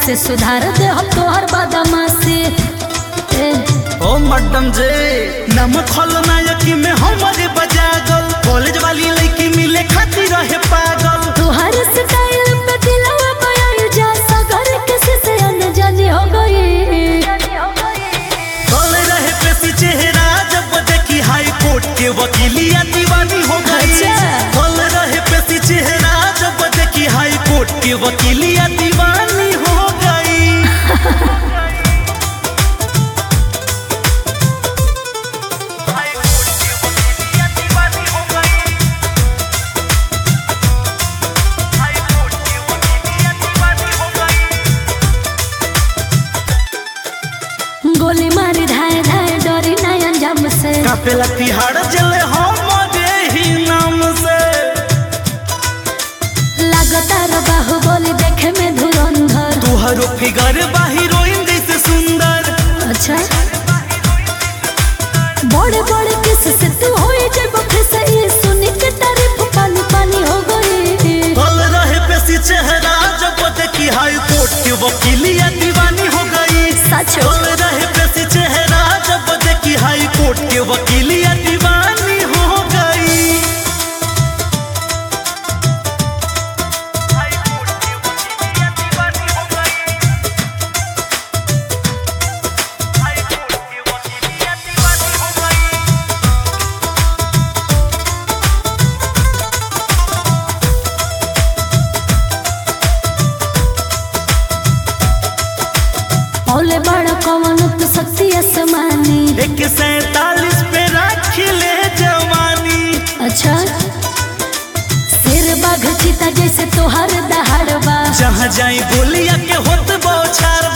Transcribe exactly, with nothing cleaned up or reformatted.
से सुधार दे हम तोहर बदमाशी। ओ मैडम जे नम खलनायकी में हमारे बजागल, कॉलेज वाली लड़की मिले खातिर रहे पागल। तोहर स्टाइल पे दिलवा बयाई जा सगर किसी से अनजानी हो गई। कल रहे पेशी चेहरा जब देखी हाई कोर्ट के वकीलिया दीवानी हो गई। कल रहे पेशी चेहरा जब देखी हाई कोर्ट के वकीलिया दीवानी हो गई। गोली मारी धाए धाए डरी नहीं अंजाम से। कापेला तिहाड़ जले हमारे ही नाम से। लगातार बाहुबली देखे में धुरंधर। तुहरो फिगर बा हीरोइन जैसे सुंदर। अच्छा बड़े बड़े किस से तू होई जब फिस ये सुनी के तारीफ पानी पानी हो गई। कल रहे पेशी चेहरा जब देखी हाई कोर्ट के वकीलिया दीवानी हो गई। सच कल रहे पेशी चेहरा जब देखी हाई कोर्ट के वकीलिया दीवानी हो गई। औले बड़ा कौन तू शक्ति आसमानी। एक सैतालीस पे रख ले जवानी। अच्छा सिर बाघ चीता जैसे तोहर दहाड़बा। जहाँ जाई बोलिया के होत बौछार